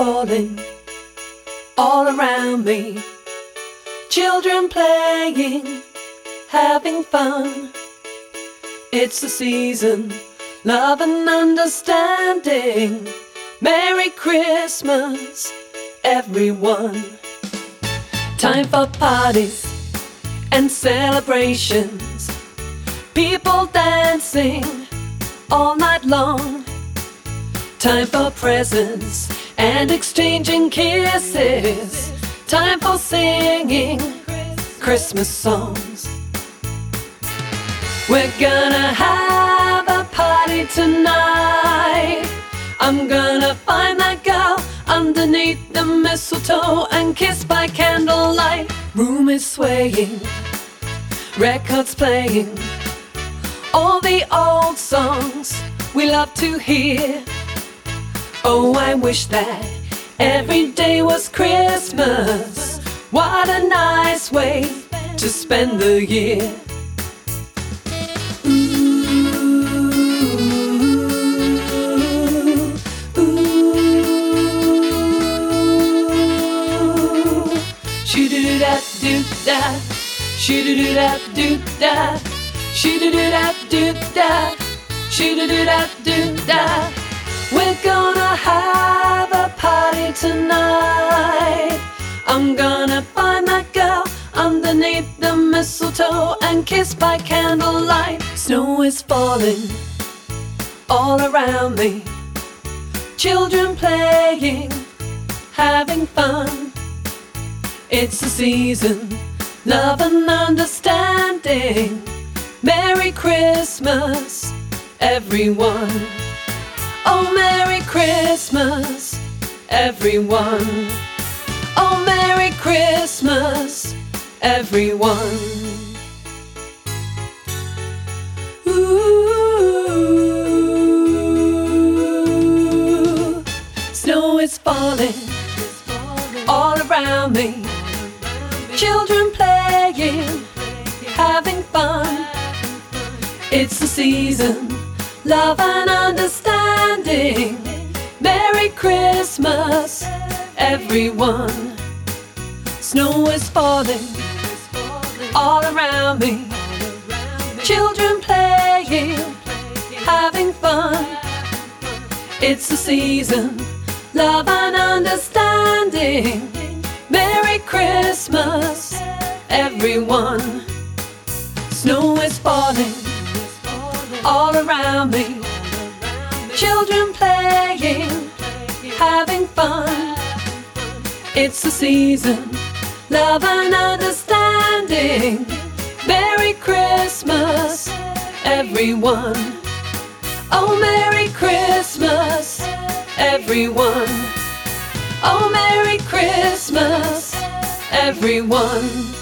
falling all around me. Children playing, having fun. It's the season, love and understanding. Merry Christmas, everyone. Time for parties and celebrations. People dancing all night long. Time for presents and exchanging kisses. Time for singing Christmas songs. We're gonna have a party tonight. I'm gonna find that girl underneath the mistletoe and kiss by candlelight. Room is swaying, records playing, all the old songs we love to hear. Oh, I wish that every day was Christmas. What a nice way to spend the year. Shoo-doo-da-doo-da, shoo-doo-doo-da-doo-da, shoo-doo-doo-da-doo-da, shoo-doo-doo-da-doo-da. We're gonna have a party tonight. I'm gonna find that girl underneath the mistletoe and kiss by candlelight. Snow is falling all around me. Children playing, having fun. It's the season, love and understanding. Merry Christmas, everyone. Oh, Merry Christmas, everyone. Oh, Merry Christmas, everyone. Ooh, snow is falling all around me. Children playing, having fun. It's the season, love and understanding. Merry Christmas, everyone. Snow is falling all around me. Children playing, having fun. It's the season, love and understanding. Merry Christmas, everyone. Snow is falling all around me. Children playing, having fun. It's the season, love and understanding. Merry Christmas, everyone. Oh, Merry Christmas, everyone. Oh, Merry Christmas, everyone.